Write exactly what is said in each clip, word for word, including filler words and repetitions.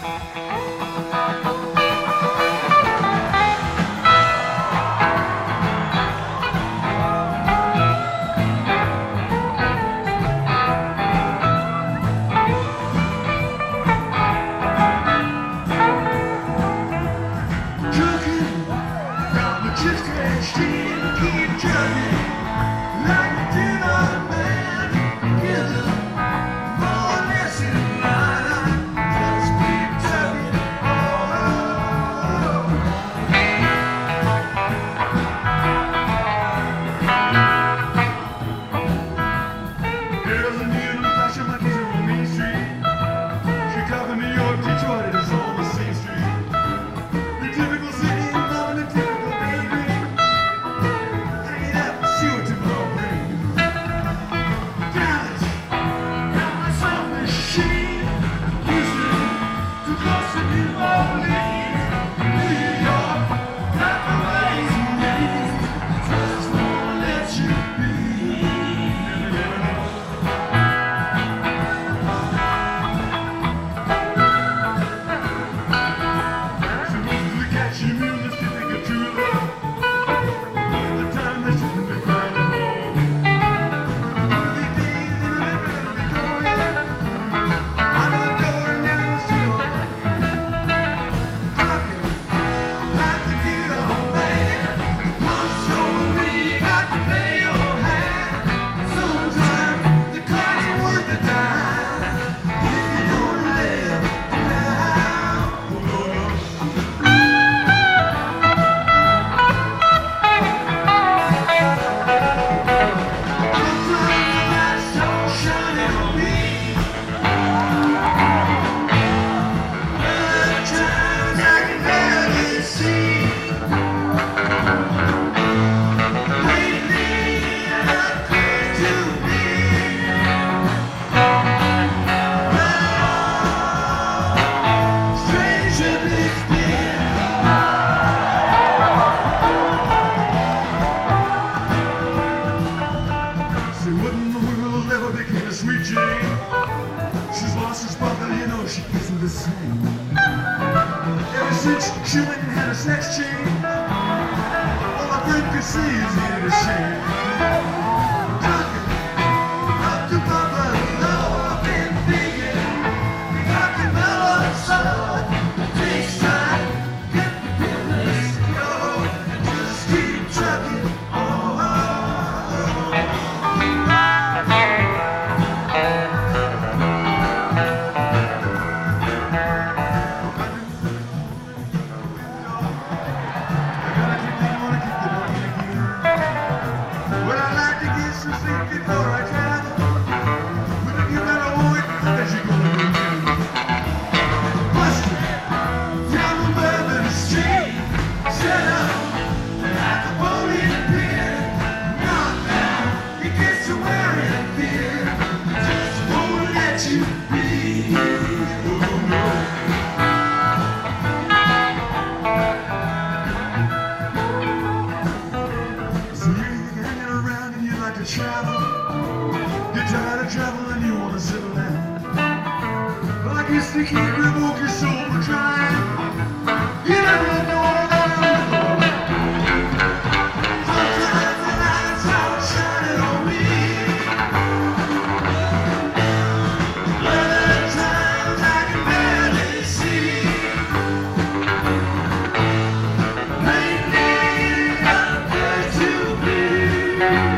The same. Ever since she went and had a sex change, all I think could see is here to shame. Talking up to Papa, love, I've been thinking, I can mellow soul. Takes time, get the business go, and just keep trucking. Oh, oh, oh. Travel, you're tired of travel and you want to settle down. Well, I guess they can't revoke your soul for trying. You never know what I'm doing. Sometimes the light's out shining on me. Other times I can barely see. Lately, I'm good to be.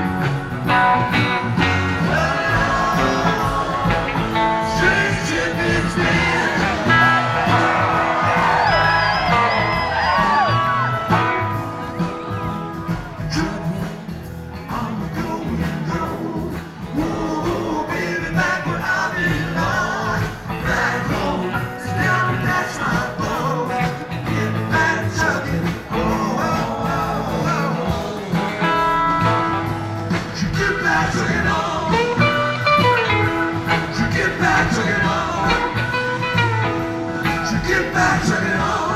Get back, take it on.